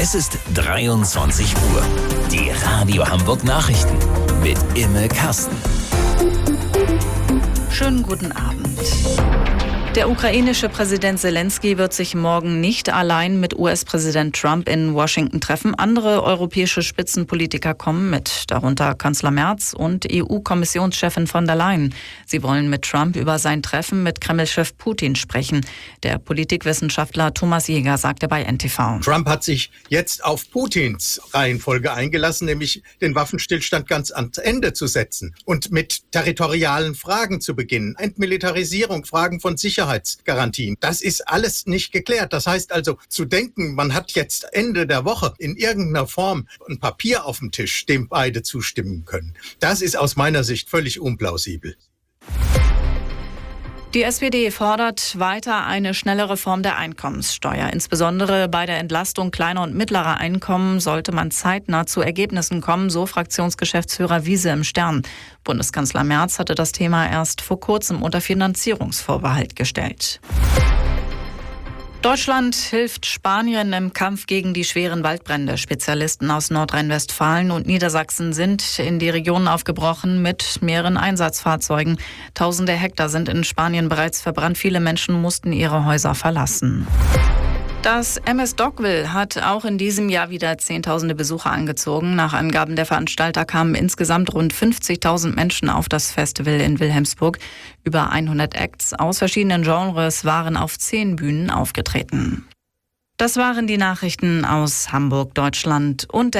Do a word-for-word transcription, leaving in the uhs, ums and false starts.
Es ist dreiundzwanzig Uhr. Die Radio Hamburg Nachrichten mit Imme Kasten. Schönen guten Abend. Der ukrainische Präsident Zelensky wird sich morgen nicht allein mit U S-Präsident Trump in Washington treffen. Andere europäische Spitzenpolitiker kommen mit, darunter Kanzler Merz und E U-Kommissionschefin von der Leyen. Sie wollen mit Trump über sein Treffen mit Kreml-Chef Putin sprechen. Der Politikwissenschaftler Thomas Jäger sagte bei N T V. Trump hat sich jetzt auf Putins Reihenfolge eingelassen, nämlich den Waffenstillstand ganz ans Ende zu setzen und mit territorialen Fragen zu beginnen. Entmilitarisierung, Fragen von Sicherheit. Sicherheitsgarantien. Das ist alles nicht geklärt. Das heißt also, zu denken, man hat jetzt Ende der Woche in irgendeiner Form ein Papier auf dem Tisch, dem beide zustimmen können, das ist aus meiner Sicht völlig unplausibel. Die S P D fordert weiter eine schnelle Reform der Einkommenssteuer. Insbesondere bei der Entlastung kleiner und mittlerer Einkommen sollte man zeitnah zu Ergebnissen kommen, so Fraktionsgeschäftsführer Wiese im Stern. Bundeskanzler Merz hatte das Thema erst vor kurzem unter Finanzierungsvorbehalt gestellt. Deutschland hilft Spanien im Kampf gegen die schweren Waldbrände. Spezialisten aus Nordrhein-Westfalen und Niedersachsen sind in die Region aufgebrochen mit mehreren Einsatzfahrzeugen. Tausende Hektar sind in Spanien bereits verbrannt. Viele Menschen mussten ihre Häuser verlassen. Das M S Dockville hat auch in diesem Jahr wieder Zehntausende Besucher angezogen. Nach Angaben der Veranstalter kamen insgesamt rund fünfzigtausend Menschen auf das Festival in Wilhelmsburg. Über hundert Acts aus verschiedenen Genres waren auf zehn Bühnen aufgetreten. Das waren die Nachrichten aus Hamburg, Deutschland und der